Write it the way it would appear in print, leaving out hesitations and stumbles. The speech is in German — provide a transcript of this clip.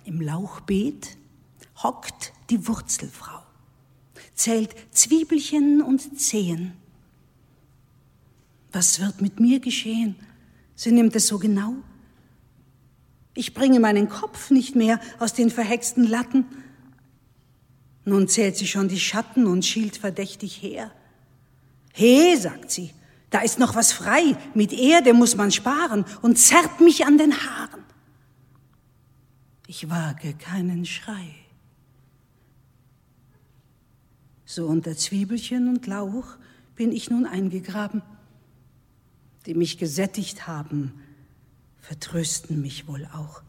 Im Lauchbeet hockt die Wurzelfrau, zählt Zwiebelchen und Zehen. Was wird mit mir geschehen? Sie nimmt es so genau. Ich bringe meinen Kopf nicht mehr aus den verhexten Latten. Nun zählt sie schon die Schatten und schielt verdächtig her. He, sagt sie, da ist noch was frei, mit Erde muss man sparen, und zerrt mich an den Haaren. Ich wage keinen Schrei. So unter Zwiebelchen und Lauch bin ich nun eingegraben. Die mich gesättigt haben, vertrösten mich wohl auch.